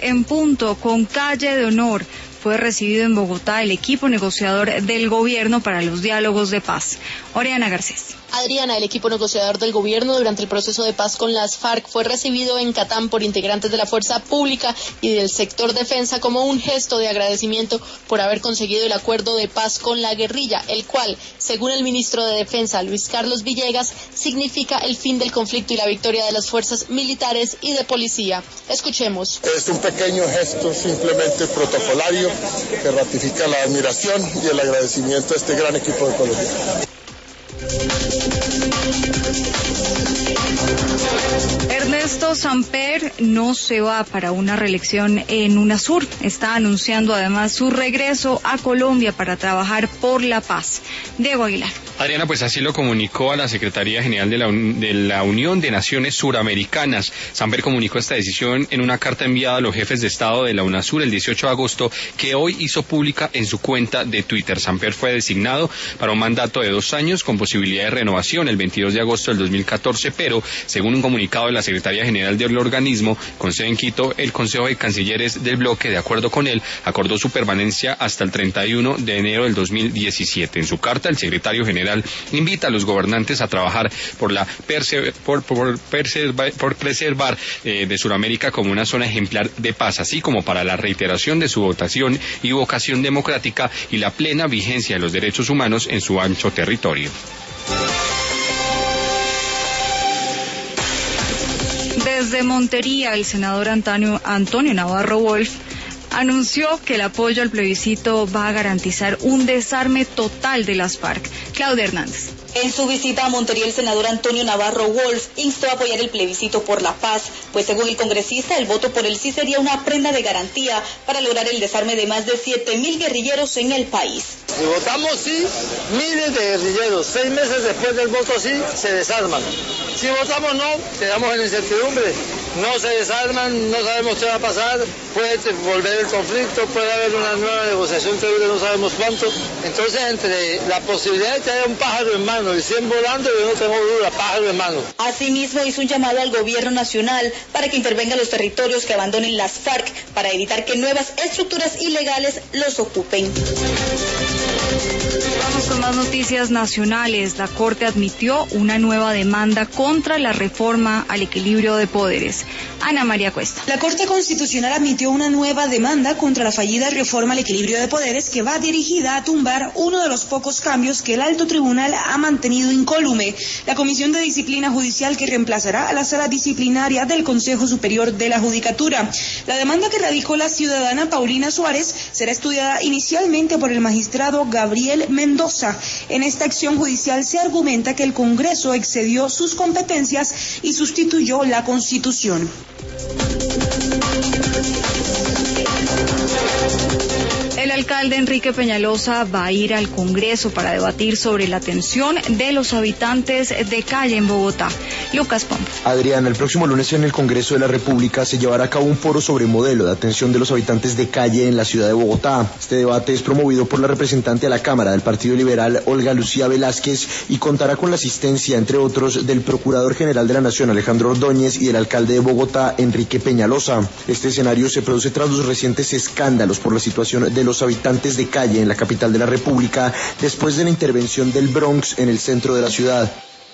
en punto, con calle de honor, fue recibido en Bogotá el equipo negociador del gobierno para los diálogos de paz. Oriana Garcés. Adriana, el equipo negociador del gobierno durante el proceso de paz con las FARC fue recibido en Catán por integrantes de la fuerza pública y del sector defensa como un gesto de agradecimiento por haber conseguido el acuerdo de paz con la guerrilla, el cual, según el ministro de Defensa, Luis Carlos Villegas, significa el fin del conflicto y la victoria de las fuerzas militares y de policía. Escuchemos. Es un pequeño gesto simplemente protocolario que ratifica la admiración y el agradecimiento a este gran equipo de Colombia. Ernesto Samper no se va para una reelección en UNASUR. Está anunciando además su regreso a Colombia para trabajar por la paz. Diego Aguilar. Adriana, pues así lo comunicó a la Secretaría General de la Unión de Naciones Suramericanas. Samper comunicó esta decisión en una carta enviada a los jefes de Estado de la UNASUR el 18 de agosto, que hoy hizo pública en su cuenta de Twitter. Samper fue designado para un mandato de 2 años con posibilidad de renovación el 22 de agosto del 2014, pero según un comunicado de la Secretaría General del organismo, con sede en Quito, el Consejo de Cancilleres del bloque, de acuerdo con él, acordó su permanencia hasta el 31 de enero del 2017. En su carta, el secretario general invita a los gobernantes a trabajar por preservar de Sudamérica como una zona ejemplar de paz, así como para la reiteración de su votación y vocación democrática y la plena vigencia de los derechos humanos en su ancho territorio. Desde Montería, el senador Antonio Navarro Wolf anunció que el apoyo al plebiscito va a garantizar un desarme total de las FARC. Claudia Hernández. En su visita a Montería, el senador Antonio Navarro Wolf instó a apoyar el plebiscito por la paz, pues según el congresista, el voto por el sí sería una prenda de garantía para lograr el desarme de más de 7.000 guerrilleros en el país. Si votamos sí, miles de guerrilleros, 6 meses después del voto sí, se desarman. Si votamos no, quedamos en incertidumbre. No se desarman, no sabemos qué va a pasar, puede volver el conflicto, puede haber una nueva negociación que dure no sabemos cuánto. Entonces, entre la posibilidad de que haya un pájaro en mano y 100 volando, yo no tengo duda, pájaro en mano. Asimismo, hizo un llamado al gobierno nacional para que intervenga en los territorios que abandonen las FARC para evitar que nuevas estructuras ilegales los ocupen. Vamos con más noticias nacionales. La Corte admitió una nueva demanda contra la reforma al equilibrio de poderes. Ana María Cuesta. La Corte Constitucional admitió una nueva demanda contra la fallida reforma al equilibrio de poderes que va dirigida a tumbar uno de los pocos cambios que el alto tribunal ha mantenido incólume, la Comisión de Disciplina Judicial que reemplazará a la Sala Disciplinaria del Consejo Superior de la Judicatura. La demanda que radicó la ciudadana Paulina Suárez será estudiada inicialmente por el magistrado Gabriel Mendoza. En esta acción judicial se argumenta que el Congreso excedió sus competencias y sustituyó la Constitución. El alcalde Enrique Peñalosa va a ir al Congreso para debatir sobre la atención de los habitantes de calle en Bogotá. Lucas Pombo. Adriana, el próximo lunes en el Congreso de la República se llevará a cabo un foro sobre modelo de atención de los habitantes de calle en la ciudad de Bogotá. Este debate es promovido por la representante a la Cámara del Partido Liberal, Olga Lucía Velázquez, y contará con la asistencia, entre otros, del Procurador General de la Nación, Alejandro Ordóñez, y del alcalde de Bogotá, Enrique Peñalosa. Este escenario se produce tras los recientes escándalos por la situación de los habitantes de calle en la capital de la República, después de la intervención del Bronx en el centro de la ciudad.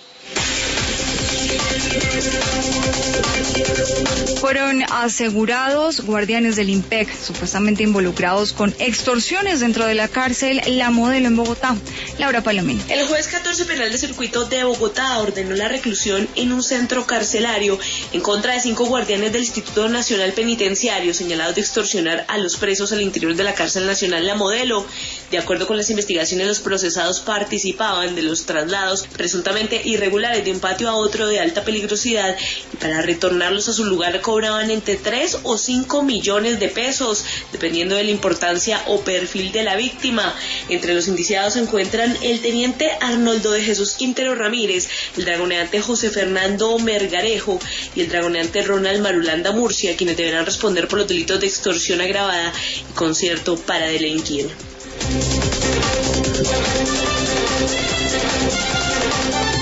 Fueron asegurados guardianes del IMPEC, supuestamente involucrados con extorsiones dentro de la cárcel La Modelo en Bogotá. Laura Palomino. El juez 14 penal de circuito de Bogotá ordenó la reclusión en un centro carcelario en contra de 5 guardianes del Instituto Nacional Penitenciario señalados de extorsionar a los presos al interior de la cárcel nacional La Modelo. De acuerdo con las investigaciones, los procesados participaban de los traslados presuntamente irregulares de un patio a otro de alta peligrosidad y para retornarlos a su lugar cobraban entre 3 o 5 millones de pesos, dependiendo de la importancia o perfil de la víctima. Entre los indiciados se encuentran el teniente Arnoldo de Jesús Quintero Ramírez, el dragoneante José Fernando Mergarejo y el dragoneante Ronald Marulanda Murcia, quienes deberán responder por los delitos de extorsión agravada y concierto para delinquir.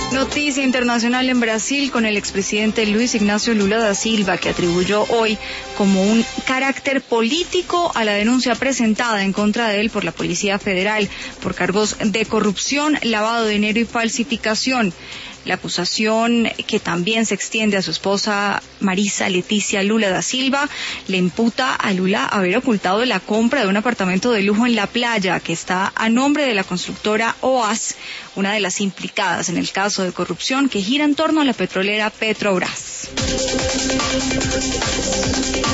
Noticia internacional en Brasil con el expresidente Luis Ignacio Lula da Silva, que atribuyó hoy como un carácter político a la denuncia presentada en contra de él por la Policía Federal por cargos de corrupción, lavado de dinero y falsificación. La acusación, que también se extiende a su esposa Marisa Leticia Lula da Silva, le imputa a Lula haber ocultado la compra de un apartamento de lujo en La Playa, que está a nombre de la constructora OAS, una de las implicadas en el caso de corrupción que gira en torno a la petrolera Petrobras.